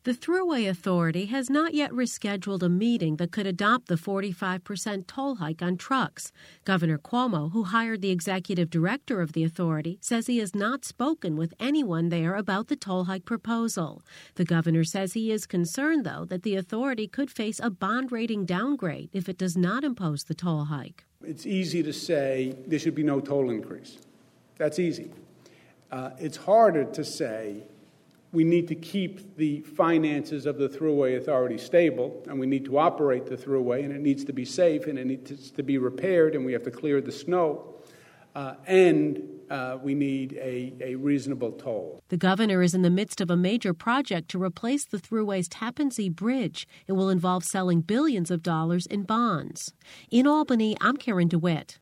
The Thruway Authority has not yet rescheduled a meeting that could adopt the 45% toll hike on trucks. Governor Cuomo, who hired the executive director of the authority, says he has not spoken with anyone there about the toll hike proposal. The governor says he is concerned, though, that the authority could face a bond rating downgrade if it does not impose the toll hike. It's easy to say there should be no toll increase. That's easy. It's harder to say we need to keep the finances of the Thruway Authority stable, and we need to operate the Thruway, and it needs to be safe, and it needs to be repaired, and we have to clear the snow, and we need a reasonable toll. The governor is in the midst of a major project to replace the Thruway's Tappan Zee Bridge. It will involve selling billions of dollars in bonds. In Albany, I'm Karen DeWitt.